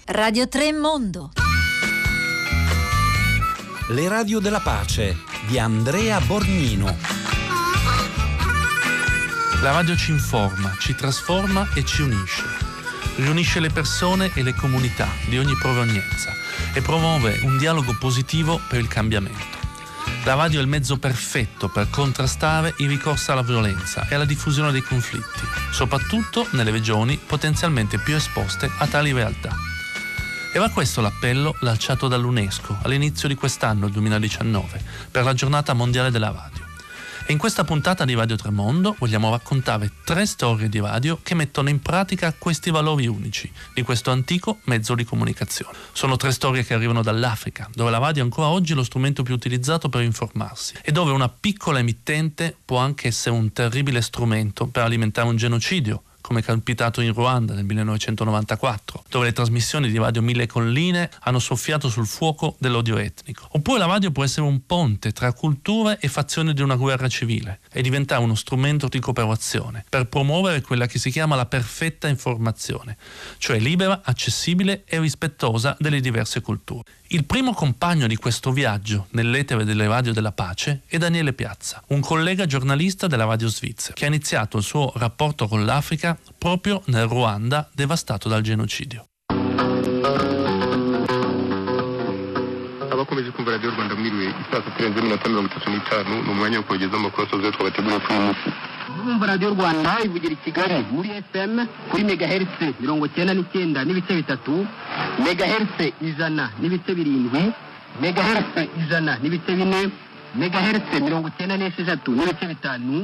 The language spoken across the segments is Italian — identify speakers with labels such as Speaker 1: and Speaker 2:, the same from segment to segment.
Speaker 1: Radio 3 Mondo.
Speaker 2: Le radio della pace di Andrea Borgnino.
Speaker 3: La radio ci informa, ci trasforma e ci unisce. Riunisce le persone e le comunità di ogni provenienza e promuove un dialogo positivo per il cambiamento. La radio è il mezzo perfetto per contrastare il ricorso alla violenza e alla diffusione dei conflitti, soprattutto nelle regioni potenzialmente più esposte a tali realtà. Era questo l'appello lanciato dall'UNESCO all'inizio di quest'anno, il 2019, per la Giornata Mondiale della Radio. E in questa puntata di Radio 3 Mondo vogliamo raccontare 3 storie di radio che mettono in pratica questi valori unici di questo antico mezzo di comunicazione. Sono 3 storie che arrivano dall'Africa, dove la radio è ancora oggi lo strumento più utilizzato per informarsi e dove una piccola emittente può anche essere un terribile strumento per alimentare un genocidio, come è capitato in Ruanda nel 1994, dove le trasmissioni di Radio Mille Colline hanno soffiato sul fuoco dell'odio etnico. Oppure la radio può essere un ponte tra culture e fazioni di una guerra civile e diventare uno strumento di cooperazione per promuovere quella che si chiama la perfetta informazione, cioè libera, accessibile e rispettosa delle diverse culture. Il primo compagno di questo viaggio nell'etere delle radio della pace è Daniele Piazza, un collega giornalista della radio svizzera, che ha iniziato il suo rapporto con l'Africa proprio nel Ruanda devastato dal genocidio.
Speaker 4: abakomeje kumva radiyo Rwanda mwiriwe isaha 7:35 mu mwanya wo kugeza amakuru asoze twabategura kuri munsi.
Speaker 5: Kumva radiyo Rwanda ivugira i Kigali muri FM kuri megahertz 99 n'ibice bitatu, megahertz 100 n'ibice 7, megahertz 100 n'ibice 4, megahertz 96 n'ibice 5.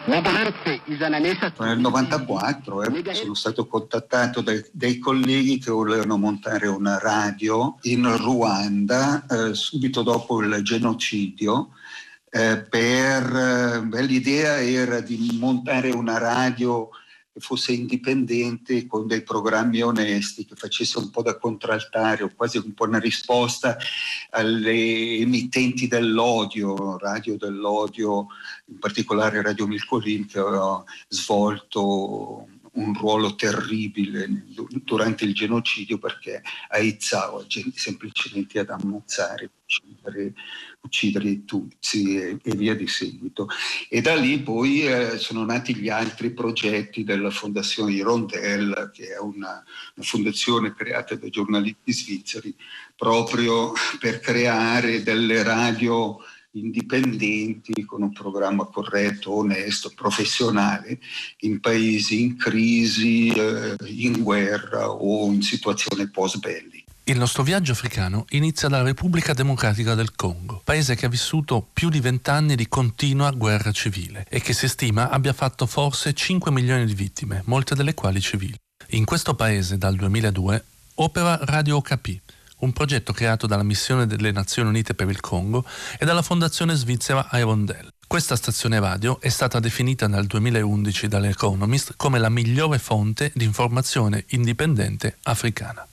Speaker 6: Nel 94 sono stato contattato dai colleghi che volevano montare una radio in Ruanda subito dopo il genocidio. L'idea era di montare una radio che fosse indipendente, con dei programmi onesti, che facesse un po' da contraltare o quasi un po' una risposta alle emittenti dell'odio, radio dell'odio, in particolare Radio Milcolin, che aveva svolto un ruolo terribile durante il genocidio, perché aizzava semplicemente ad ammazzare, uccidere i Tutsi e via di seguito. E da lì poi sono nati gli altri progetti della Fondazione Hirondelle, che è una fondazione creata da giornalisti svizzeri proprio per creare delle radio indipendenti con un programma corretto, onesto, professionale in paesi in crisi, in guerra o in situazione post-bellica.
Speaker 3: Il nostro viaggio africano inizia dalla Repubblica Democratica del Congo, paese che ha vissuto più di 20 anni di continua guerra civile e che si stima abbia fatto forse 5 milioni di vittime, molte delle quali civili. In questo paese dal 2002 opera Radio Okapi, un progetto creato dalla Missione delle Nazioni Unite per il Congo e dalla Fondazione Svizzera Hirondelle. Questa stazione radio è stata definita nel 2011 dall'Economist come la migliore fonte di informazione indipendente africana.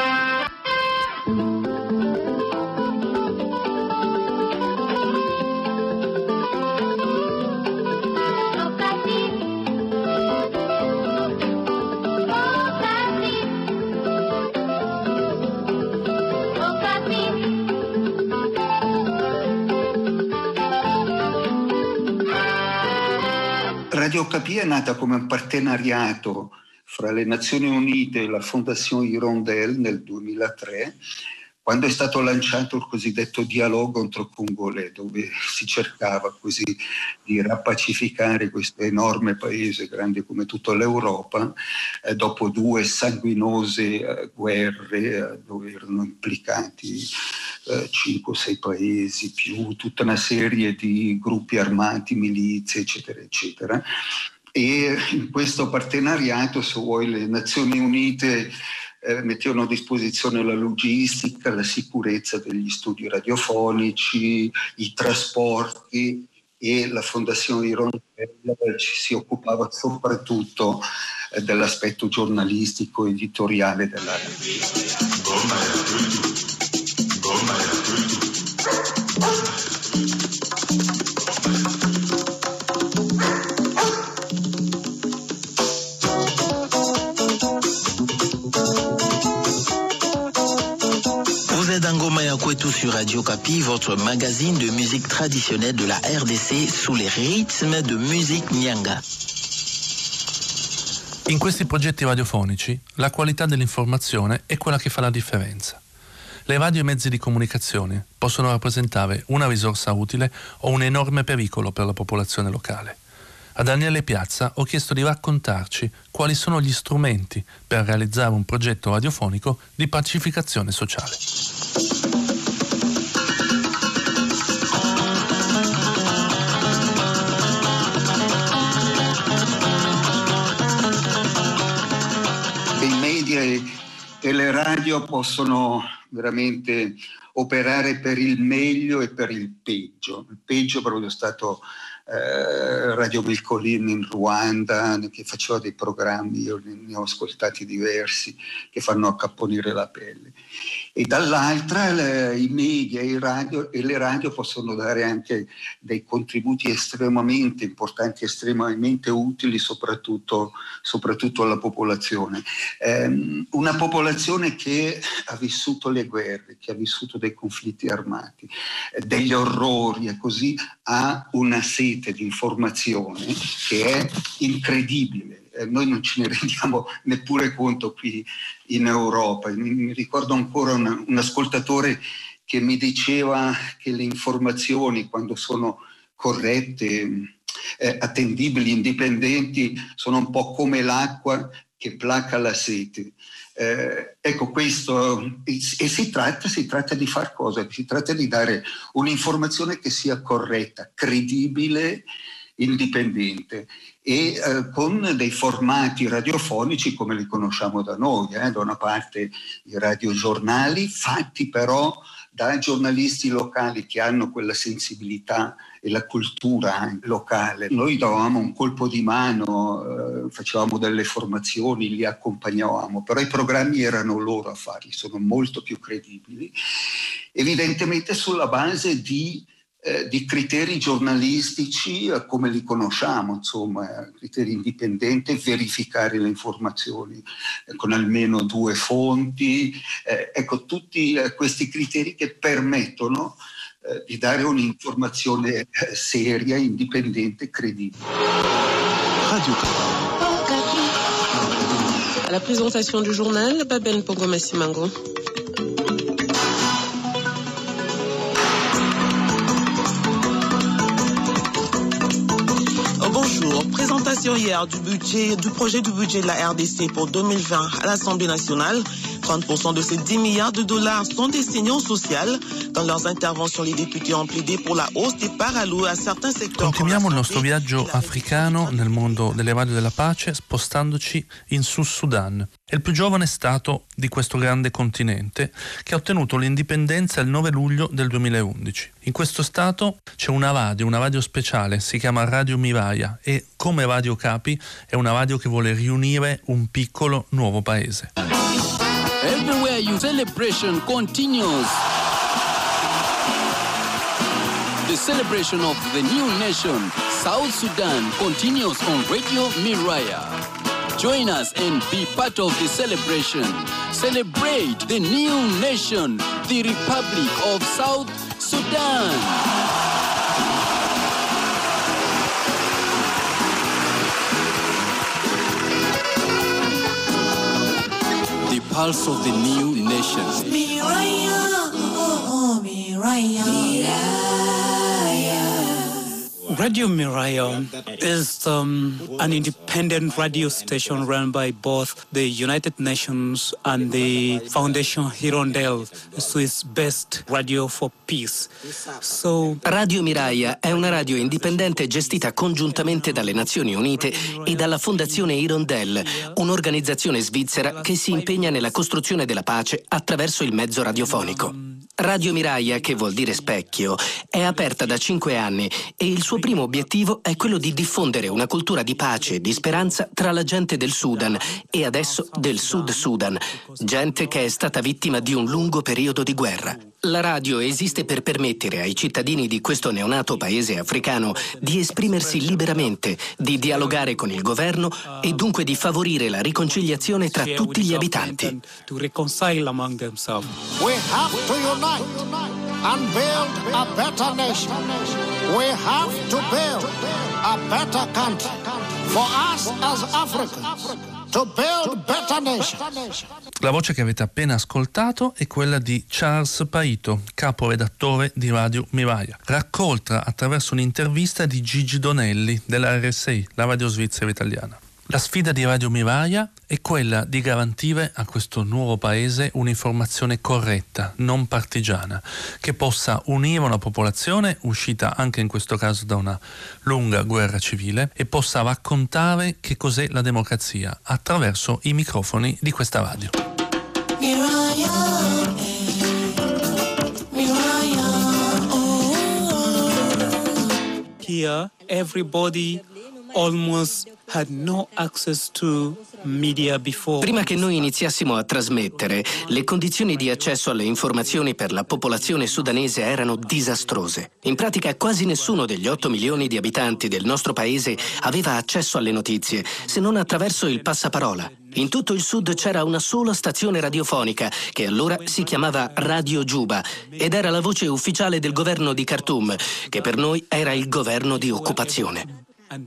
Speaker 6: Radio Okapi è nata come un partenariato fra le Nazioni Unite e la Fondazione Hirondelle nel 2003, quando è stato lanciato il cosiddetto dialogo entre-congolais, dove si cercava così di rappacificare questo enorme paese, grande come tutta l'Europa, dopo 2 sanguinose guerre dove erano implicati 5 o 6 paesi, più tutta una serie di gruppi armati, milizie, eccetera, eccetera. E in questo partenariato, se vuoi, le Nazioni Unite mettevano a disposizione la logistica, la sicurezza degli studi radiofonici, i trasporti, e la Fondazione Hirondelle ci si occupava soprattutto dell'aspetto giornalistico editoriale della radio.
Speaker 1: tout sur Radio Kapi, votre magazine de musique traditionnelle de la RDC sous les rythmes de musique Nyanga.
Speaker 3: In questi progetti radiofonici la qualità dell'informazione è quella che fa la differenza. Le radio e i mezzi di comunicazione possono rappresentare una risorsa utile o un enorme pericolo per la popolazione locale. A Daniele Piazza ho chiesto di raccontarci quali sono gli strumenti per realizzare un progetto radiofonico di pacificazione sociale.
Speaker 6: I media e le radio possono veramente operare per il meglio e per il peggio. Il peggio proprio è stato Radio Milcolin in Ruanda, che faceva dei programmi, io ne ho ascoltati diversi, che fanno accapponire la pelle. E dall'altra i media e le radio possono dare anche dei contributi estremamente importanti, estremamente utili, soprattutto alla popolazione. Una popolazione che ha vissuto le guerre, che ha vissuto dei conflitti armati, degli orrori e così, ha una sete di informazione che è incredibile. Noi non ce ne rendiamo neppure conto qui in Europa. Mi ricordo ancora un ascoltatore che mi diceva che le informazioni, quando sono corrette, attendibili, indipendenti, sono un po' come l'acqua che placa la sete. Ecco questo, e si tratta di far cosa? Si tratta di dare un'informazione che sia corretta, credibile, indipendente e con dei formati radiofonici come li conosciamo da noi, da una parte i radiogiornali fatti però da giornalisti locali che hanno quella sensibilità e la cultura locale. Noi davamo un colpo di mano, facevamo delle formazioni, li accompagnavamo, però i programmi erano loro a farli, sono molto più credibili, evidentemente sulla base di criteri giornalistici come li conosciamo, insomma, criteri indipendenti, verificare le informazioni con almeno 2 fonti, ecco, tutti questi criteri che permettono di dare un'informazione seria, indipendente, credibile.
Speaker 7: Radio Kapi. À la présentation du journal, Babel Pogomesimango.
Speaker 8: Bonjour. Présentation hier du projet du budget de la RDC pour 2020 à l'Assemblée nationale. 30% de ces 10 milliards de dollars sont destinés au social. Dans leurs interventions, les députés ont plaidé pour la hausse des parts allouées à certains secteurs.
Speaker 3: Continuiamo il nostro viaggio africano nel mondo delle radio della pace spostandoci in Sud Sudan. È il più giovane stato di questo grande continente che ha ottenuto l'indipendenza il 9 luglio del 2011. In questo stato c'è una radio speciale, si chiama Radio Miraya e come Radio Kapi è una radio che vuole riunire un piccolo nuovo paese.
Speaker 9: Everywhere you celebration continues. The celebration of the new nation, South Sudan, continues on Radio Miraya. Join us and be part of the celebration. Celebrate the new nation, the Republic of South Sudan. The pulse of the new nation.
Speaker 10: Miraya, oh, Miraya.
Speaker 11: Radio Miraya is an independent radio station run by both the United Nations and the Foundation Hirondelle, Swiss-based Radio for Peace.
Speaker 12: Radio Miraya è una radio indipendente gestita congiuntamente dalle Nazioni Unite e dalla Fondazione Hirondelle, un'organizzazione svizzera che si impegna nella costruzione della pace attraverso il mezzo radiofonico. Radio Miraya, che vuol dire specchio, è aperta da 5 anni e il suo primo obiettivo è quello di diffondere una cultura di pace e di speranza tra la gente del Sudan e adesso del Sud Sudan, gente che è stata vittima di un lungo periodo di guerra. La radio esiste per permettere ai cittadini di questo neonato paese africano di esprimersi liberamente, di dialogare con il governo e dunque di favorire la riconciliazione tra tutti gli abitanti.
Speaker 11: To reconcile among themselves.
Speaker 13: We have to unite and build a better nation. We have to build a better country for us as Africans to build better nation.
Speaker 3: La voce che avete appena ascoltato è quella di Charles Paito, caporedattore di Radio Miraia, raccolta attraverso un'intervista di Gigi Donelli della RSI, la radio svizzera italiana. La sfida di Radio Miraia è quella di garantire a questo nuovo paese un'informazione corretta, non partigiana, che possa unire una popolazione uscita anche in questo caso da una lunga guerra civile e possa raccontare che cos'è la democrazia attraverso i microfoni di questa radio.
Speaker 11: Here, everybody almost had no access to media before.
Speaker 12: Prima che noi iniziassimo a trasmettere, le condizioni di accesso alle informazioni per la popolazione sudanese erano disastrose. In pratica quasi nessuno degli 8 milioni di abitanti del nostro paese aveva accesso alle notizie, se non attraverso il passaparola. In tutto il sud c'era una sola stazione radiofonica, che allora si chiamava Radio Giuba, ed era la voce ufficiale del governo di Khartoum, che per noi era il governo di occupazione.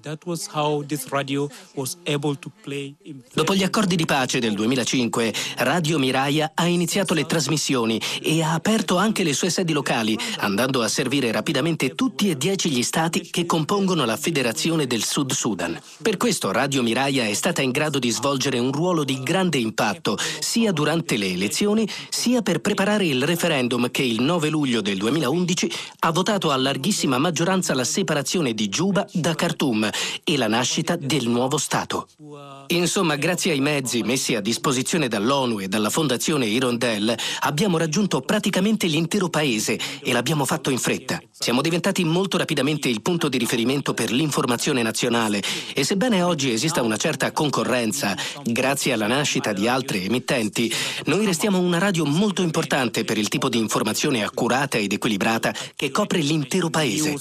Speaker 12: Dopo gli accordi di pace del 2005, Radio Miraia ha iniziato le trasmissioni e ha aperto anche le sue sedi locali, andando a servire rapidamente tutti e 10 gli stati che compongono la Federazione del Sud Sudan. Per questo Radio Miraia è stata in grado di svolgere un ruolo di grande impatto, sia durante le elezioni, sia per preparare il referendum che il 9 luglio del 2011 ha votato a larghissima maggioranza la separazione di Giuba da Khartoum e la nascita del nuovo Stato. Insomma, grazie ai mezzi messi a disposizione dall'ONU e dalla Fondazione Hirondelle, abbiamo raggiunto praticamente l'intero paese e l'abbiamo fatto in fretta. Siamo diventati molto rapidamente il punto di riferimento per l'informazione nazionale e sebbene oggi esista una certa concorrenza, grazie alla nascita di altre emittenti, noi restiamo una radio molto importante per il tipo di informazione accurata ed equilibrata che copre l'intero paese.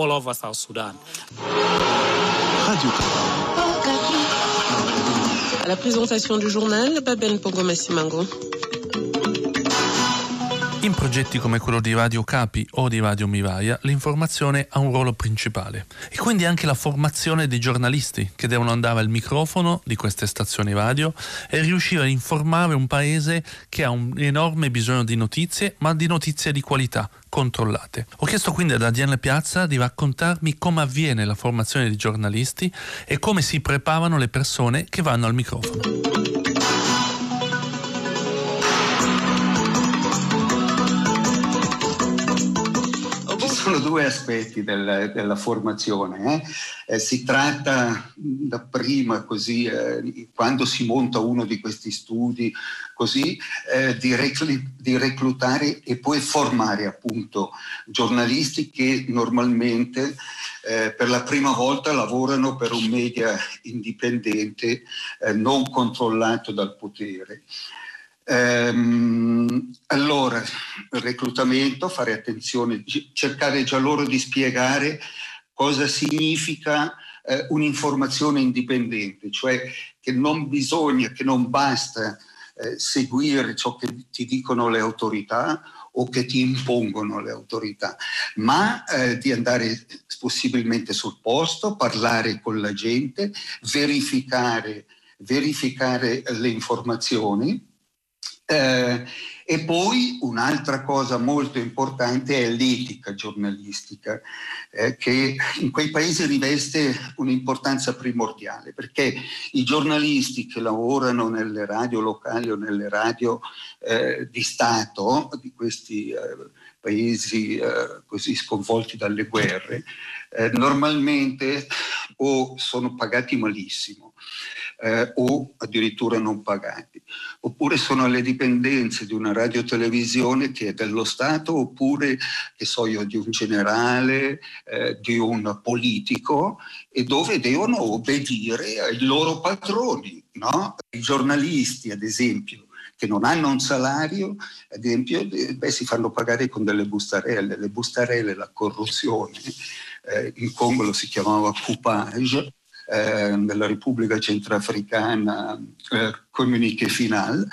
Speaker 7: À la présentation du journal, Babel Pongomé Simango.
Speaker 3: In progetti come quello di Radio Capi o di Radio Miraia, l'informazione ha un ruolo principale e quindi anche la formazione dei giornalisti che devono andare al microfono di queste stazioni radio e riuscire a informare un paese che ha un enorme bisogno di notizie, ma di notizie di qualità, controllate. Ho chiesto quindi ad Daniele Piazza di raccontarmi come avviene la formazione dei giornalisti e come si preparano le persone che vanno al microfono.
Speaker 6: Sono due aspetti della formazione. Si tratta dapprima, così, quando si monta uno di questi studi, così, di reclutare e poi formare appunto giornalisti che normalmente per la prima volta lavorano per un media indipendente, non controllato dal potere. Allora, il reclutamento, fare attenzione, cercare già loro di spiegare cosa significa un'informazione indipendente, cioè che non basta seguire ciò che ti dicono le autorità o che ti impongono le autorità, ma di andare possibilmente sul posto, parlare con la gente, verificare le informazioni. E poi un'altra cosa molto importante è l'etica giornalistica, che in quei paesi riveste un'importanza primordiale, perché i giornalisti che lavorano nelle radio locali o nelle radio di Stato di questi paesi così sconvolti dalle guerre, normalmente o sono pagati malissimo, o addirittura non pagati, oppure sono alle dipendenze di una radiotelevisione che è dello Stato, oppure, che so io, di un generale, di un politico, e dove devono obbedire ai loro padroni, no? I giornalisti, ad esempio, che non hanno un salario, ad esempio, si fanno pagare con delle bustarelle. Le bustarelle, la corruzione, in Congo lo si chiamava coupage, nella Repubblica Centrafricana communiqué final,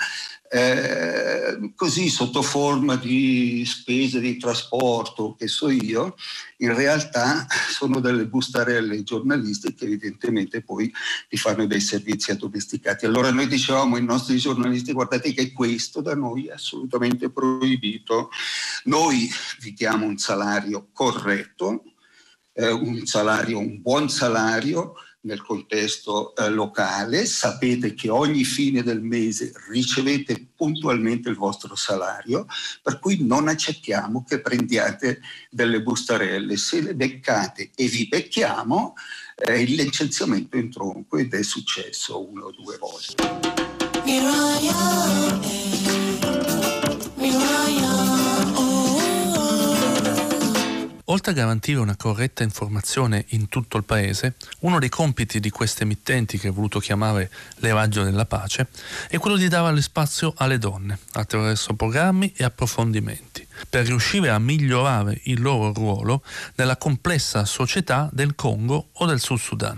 Speaker 6: così sotto forma di spese di trasporto, che so io, in realtà sono delle bustarelle giornalistiche che evidentemente poi ti fanno dei servizi addomesticati. Allora noi dicevamo ai nostri giornalisti: guardate che questo da noi è assolutamente proibito, noi vi diamo un salario corretto, un buon salario nel contesto locale, sapete che ogni fine del mese ricevete puntualmente il vostro salario, per cui non accettiamo che prendiate delle bustarelle. Se le beccate e vi becchiamo, il licenziamento in tronco, ed è successo 1 o 2 volte.
Speaker 3: Oltre a garantire una corretta informazione in tutto il paese, uno dei compiti di queste emittenti, che è voluto chiamare le radio della pace, è quello di dare spazio alle donne attraverso programmi e approfondimenti, per riuscire a migliorare il loro ruolo nella complessa società del Congo o del Sud Sudan.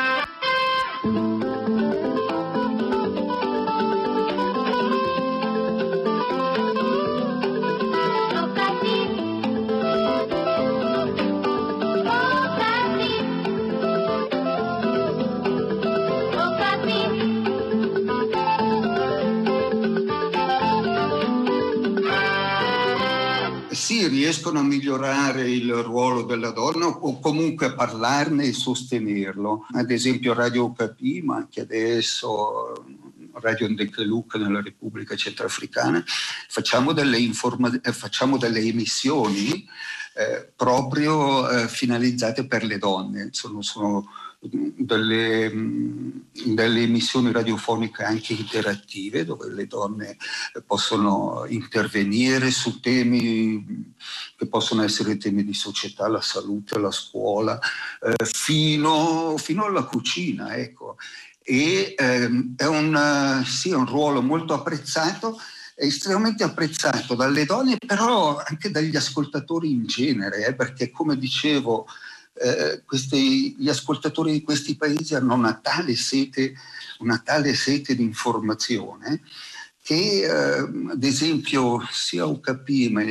Speaker 6: Riescono a migliorare il ruolo della donna o comunque a parlarne e sostenerlo. Ad esempio Radio Okapi, ma anche adesso Radio Ndekeluk nella Repubblica Centrafricana, facciamo delle emissioni proprio finalizzate per le donne. Sono delle emissioni radiofoniche anche interattive, dove le donne possono intervenire su temi che possono essere temi di società, la salute, la scuola, fino alla cucina, ecco. E è un ruolo molto apprezzato, è estremamente apprezzato dalle donne, però anche dagli ascoltatori in genere, perché, come dicevo, gli ascoltatori di questi paesi hanno una tale sete di informazione che, ad esempio, sia a UKP ma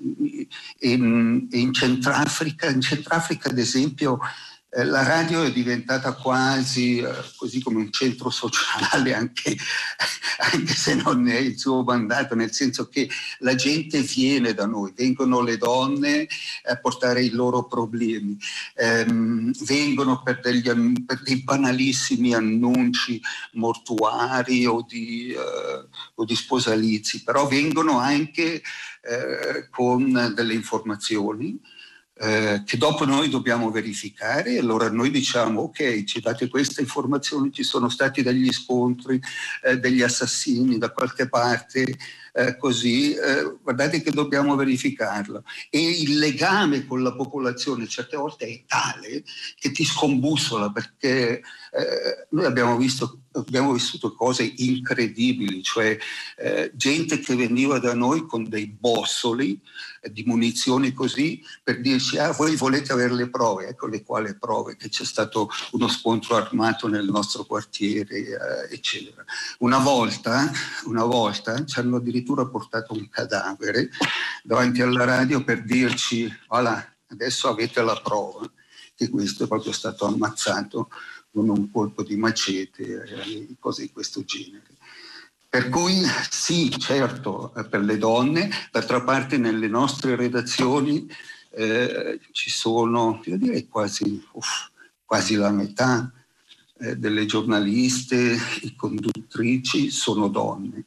Speaker 6: in Centrafrica, ad esempio, la radio è diventata quasi così come un centro sociale, anche se non è il suo mandato, nel senso che la gente viene da noi, vengono le donne a portare i loro problemi, vengono per dei banalissimi annunci mortuari o di sposalizi, però vengono anche con delle informazioni che dopo noi dobbiamo verificare. Allora noi diciamo: ok, ci date queste informazioni, ci sono stati degli scontri, degli assassini da qualche parte, così guardate che dobbiamo verificarlo. E il legame con la popolazione certe volte è tale che ti scombussola, perché noi abbiamo vissuto cose incredibili, cioè gente che veniva da noi con dei bossoli di munizioni, così, per dirci: voi volete avere le prove, ecco le quali prove, che c'è stato uno scontro armato nel nostro quartiere, eccetera. Una volta ci hanno addirittura portato un cadavere davanti alla radio per dirci: voilà, adesso avete la prova che questo è proprio stato ammazzato con un colpo di macete, cose di questo genere. Per cui sì, certo, per le donne. D'altra parte nelle nostre redazioni ci sono, io direi quasi la metà delle giornaliste e conduttrici sono donne.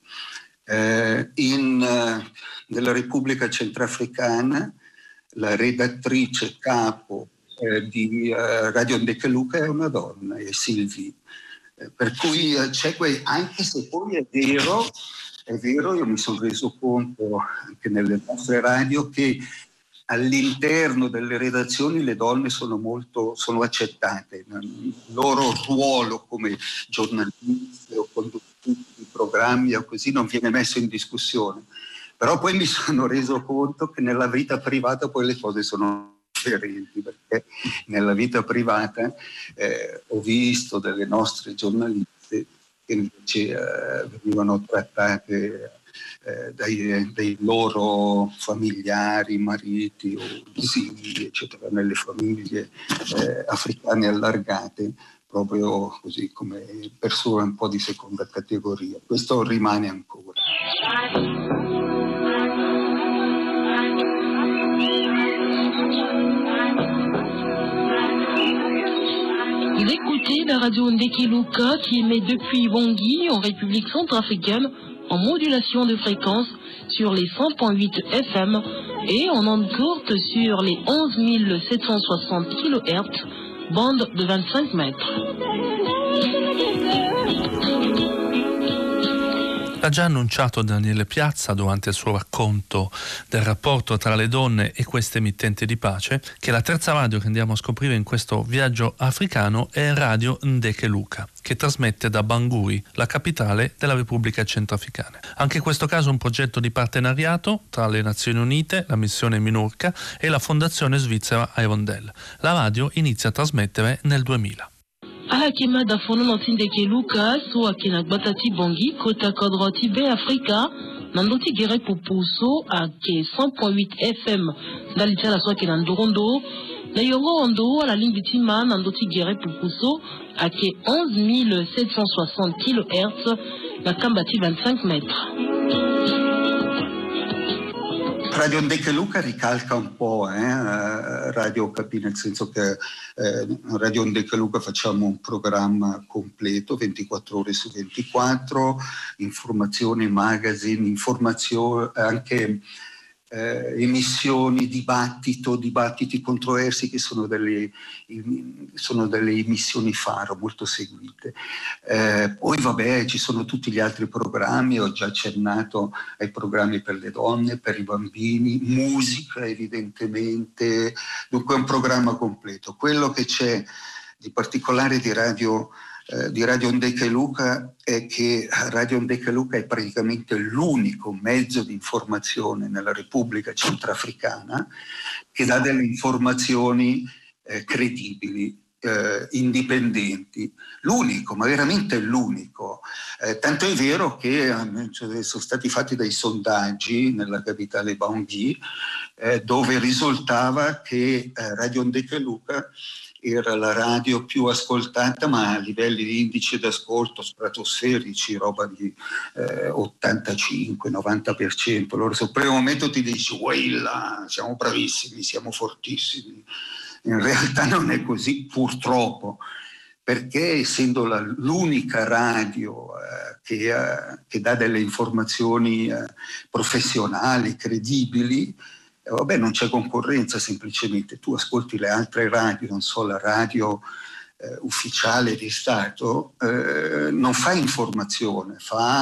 Speaker 6: Nella Repubblica Centrafricana la redattrice capo di Radio Ndekeluk è una donna, è Sylvie. Per cui c'è anche se poi è vero, io mi sono reso conto anche nelle nostre radio che all'interno delle redazioni le donne sono accettate. Il loro ruolo come giornaliste o conduttrici di programmi o così non viene messo in discussione. Però poi mi sono reso conto che nella vita privata poi le cose sono differenti, perché nella vita privata ho visto delle nostre giornaliste che invece venivano trattate dai loro familiari, mariti o zii, eccetera, nelle famiglie africane allargate, proprio così come persone un po' di seconda categoria. Questo rimane ancora.
Speaker 14: Vous écoutez la radio Ndeke Luka qui émet depuis Bangui en République centrafricaine en modulation de fréquence sur les 100.8 FM et en ondes courtes sur les 11 760 kHz, bande de 25 mètres.
Speaker 3: Ha già annunciato Daniele Piazza durante il suo racconto del rapporto tra le donne e queste emittenti di pace che la terza radio che andiamo a scoprire in questo viaggio africano è Radio Ndeke Luka, che trasmette da Bangui, la capitale della Repubblica Centrafricana. Anche in questo caso un progetto di partenariato tra le Nazioni Unite, la missione MINURCA e la fondazione svizzera Hirondelle. La radio inizia a trasmettere nel 2000.
Speaker 14: Alakema da fono Ndeke Luka so akena gbatati bongi kota kodroti be Afrika nandoti gere pupuso ake 100.8 FM dalitala so akena ndorondo na yongo ondo ala limbitima nandoti gere pupuso ake 11 760 kHz na kambati 25 mètres.
Speaker 6: Radio Ndeke Luka ricalca un po' Radio Okapi, nel senso che Radio Ndeke Luka facciamo un programma completo, 24 ore su 24, informazioni, magazine, informazioni, anche emissioni, dibattiti controversi che sono delle emissioni faro molto seguite. Poi vabbè, ci sono tutti gli altri programmi, ho già accennato ai programmi per le donne, per i bambini, musica evidentemente, dunque è un programma completo. Quello che c'è di particolare di Radio Ndeke Luka è che Radio Ndeke Luka è praticamente l'unico mezzo di informazione nella Repubblica Centrafricana che dà delle informazioni credibili, indipendenti. L'unico, ma veramente l'unico. Tanto è vero che sono stati fatti dei sondaggi nella capitale Bangui dove risultava che Radio Ndeke Luka era la radio più ascoltata, ma a livelli di indice d'ascolto stratosferici, roba di 85-90%. Allora sul primo momento ti dici, là, siamo bravissimi, siamo fortissimi. In realtà non è così, purtroppo, perché essendo l'unica radio che dà delle informazioni professionali, credibili, vabbè, non c'è concorrenza, semplicemente tu ascolti le altre radio, non so, la radio ufficiale di Stato, non fa informazione,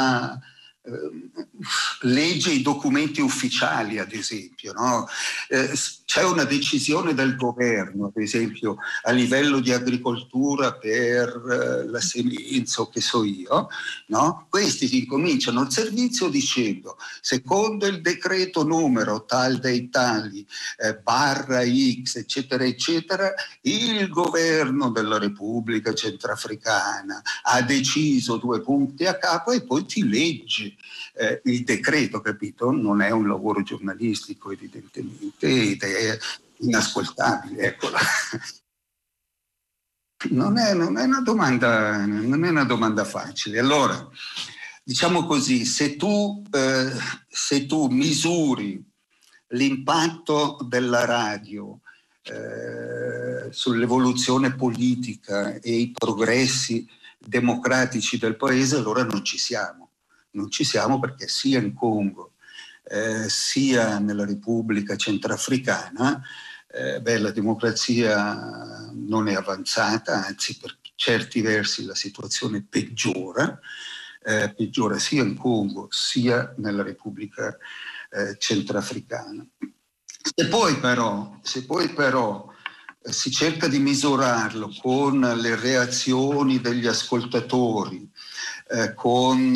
Speaker 6: legge i documenti ufficiali, ad esempio, no? C'è una decisione del governo, ad esempio a livello di agricoltura per la semenza o che so io, no? Questi si incominciano il servizio dicendo secondo il decreto numero tal dei tali barra X eccetera eccetera, il governo della Repubblica Centrafricana ha deciso 2 punti a capo e poi ti legge il decreto, capito? Non è un lavoro giornalistico evidentemente ed è inascoltabile, eccola. Non è una domanda facile. Allora, diciamo così, se tu misuri l'impatto della radio sull'evoluzione politica e i progressi democratici del paese, allora non ci siamo. Non ci siamo perché sia in Congo sia nella Repubblica Centrafricana la democrazia non è avanzata, anzi per certi versi la situazione peggiora sia in Congo sia nella Repubblica Centrafricana. Se poi però si cerca di misurarlo con le reazioni degli ascoltatori con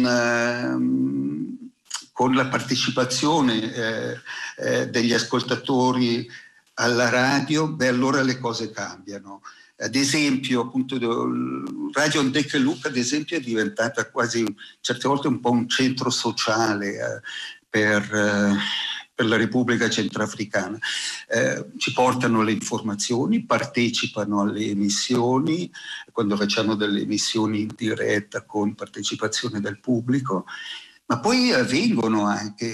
Speaker 6: la partecipazione degli ascoltatori alla radio, allora le cose cambiano. Ad esempio, appunto, Radio Ndeke Luka, ad esempio, è diventata quasi certe volte un po' un centro sociale per la Repubblica Centrafricana. Ci portano le informazioni, partecipano alle emissioni, quando facciamo delle emissioni in diretta con partecipazione del pubblico, ma poi vengono anche,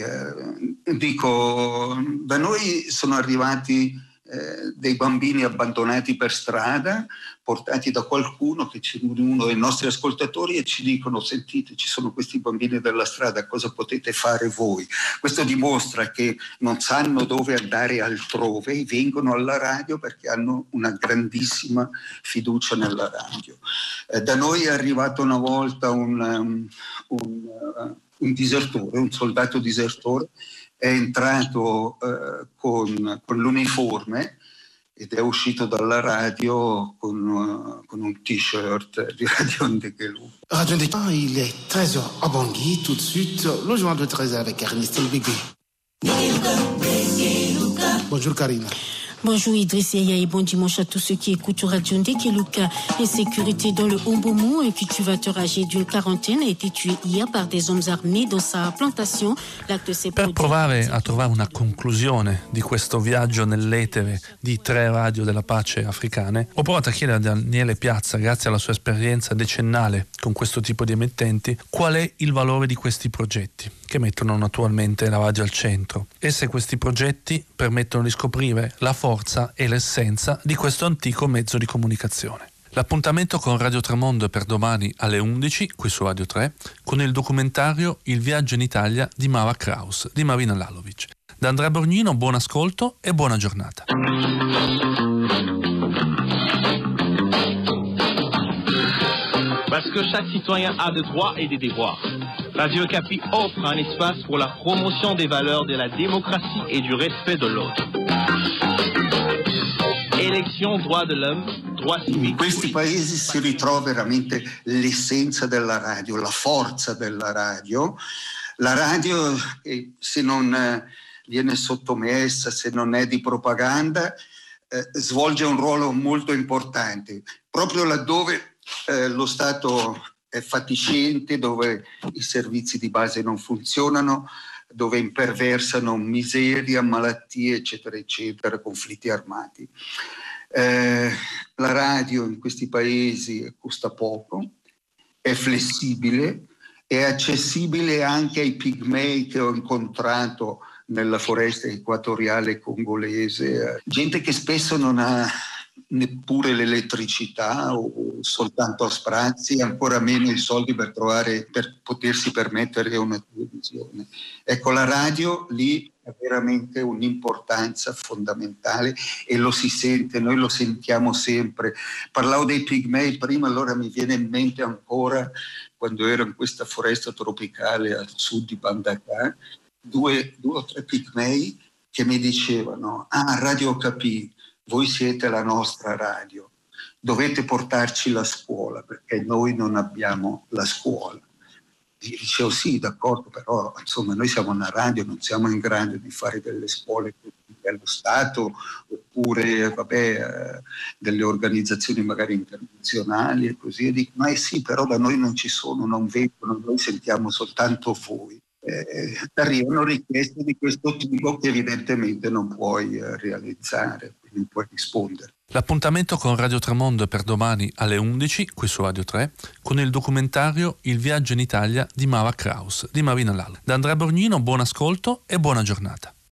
Speaker 6: da noi sono arrivati dei bambini abbandonati per strada, portati da qualcuno, uno dei nostri ascoltatori, e ci dicono: sentite, ci sono questi bambini della strada, cosa potete fare voi? Questo dimostra che non sanno dove andare altrove e vengono alla radio perché hanno una grandissima fiducia nella radio. Da noi è arrivato una volta un disertore, un soldato disertore, è entrato con l'uniforme ed è uscito dalla radio con un t-shirt di Radio Ndeke Luka.
Speaker 13: Radio Ndeke, il est 13h à Bangui. Tout de suite, le journal de 13h avec Ernest Elbegui. Bonjour Karina.
Speaker 15: Bonjour Idriss Yaya et bon dimanche à tous ceux qui écoutent Radio Ndeke Luka. Insécurité dans le Ombomu, un cultivateur âgé d'une quarantaine a été tué hier par des hommes armés dans sa plantation. L'acte s'est
Speaker 3: Per provare a trovare una conclusione di questo viaggio nell'etere di 3 radio della pace africane, ho provato a chiedere a Daniele Piazza, grazie alla sua esperienza decennale con questo tipo di emittenti, qual è il valore di questi progetti, che mettono naturalmente la radio al centro, e se questi progetti permettono di scoprire la forza e l'essenza di questo antico mezzo di comunicazione. L'appuntamento con Radio Tremondo è per domani alle 11, qui su Radio 3, con il documentario Il viaggio in Italia di Mara Kraus, di Marina Lalovic. Da Andrea Borgnino, buon ascolto e buona giornata.
Speaker 16: Parce que chaque citoyen a des droits et des devoirs. Radio Okapi offre un espace pour la promotion des valeurs de la démocratie et du respect de l'autre. Élection, droits de l'homme, droits civiques.
Speaker 6: In questi paesi si ritrova veramente l'essenza della radio, la forza della radio. La radio, se non viene sottomessa, se non è di propaganda, svolge un ruolo molto importante, proprio laddove lo Stato è fatiscente, dove i servizi di base non funzionano, dove imperversano miseria, malattie, eccetera, eccetera, conflitti armati. La radio in questi paesi costa poco, è flessibile, è accessibile anche ai pigmei che ho incontrato nella foresta equatoriale congolese, gente che spesso non ha neppure l'elettricità o soltanto a sprazzi, ancora meno i soldi per potersi permettere una televisione. Ecco, la radio lì ha veramente un'importanza fondamentale e lo si sente, noi lo sentiamo sempre. Parlavo dei pigmei prima, allora mi viene in mente ancora quando ero in questa foresta tropicale a sud di Bandaka, 2 o 3 pigmei che mi dicevano: Radio Okapi, voi siete la nostra radio, dovete portarci la scuola perché noi non abbiamo la scuola. Io dicevo: sì, d'accordo, però insomma noi siamo una radio, non siamo in grado di fare delle scuole dello Stato oppure delle organizzazioni magari internazionali e così. E dico: ma sì, però da noi non ci sono, non vengono, noi sentiamo soltanto voi. Arrivano richieste di questo tipo che evidentemente non puoi realizzare, quindi non puoi rispondere.
Speaker 3: L'appuntamento con Radio Tremondo è per domani alle 11, qui su Radio 3, con il documentario Il viaggio in Italia di Mara Kraus, di Marina Lalovic. Da Andrea Borgnino, buon ascolto e buona giornata.